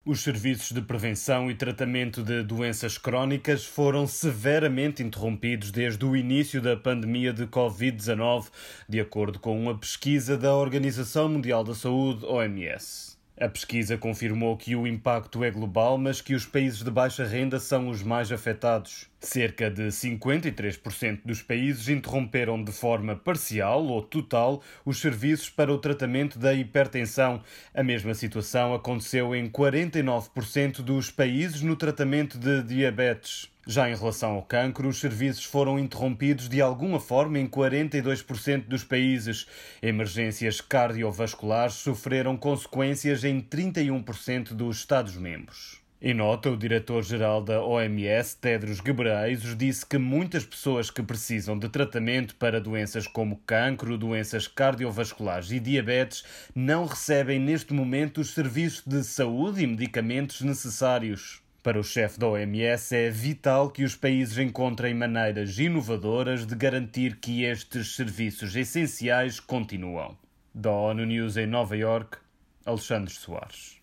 Os serviços de prevenção e tratamento de doenças crónicas foram severamente interrompidos desde o início da pandemia de Covid-19, de acordo com uma pesquisa da Organização Mundial da Saúde, OMS. A pesquisa confirmou que o impacto é global, mas que os países de baixa renda são os mais afetados. Cerca de 53% dos países interromperam de forma parcial ou total os serviços para o tratamento da hipertensão. A mesma situação aconteceu em 49% dos países no tratamento de diabetes. Já em relação ao cancro, os serviços foram interrompidos de alguma forma em 42% dos países. Emergências cardiovasculares sofreram consequências em 31% dos Estados-membros. Em nota, o diretor-geral da OMS, Tedros Ghebreyesus, disse que muitas pessoas que precisam de tratamento para doenças como cancro, doenças cardiovasculares e diabetes não recebem neste momento os serviços de saúde e medicamentos necessários. Para o chefe da OMS, é vital que os países encontrem maneiras inovadoras de garantir que estes serviços essenciais continuam. Da ONU News em Nova Iorque, Alexandre Soares.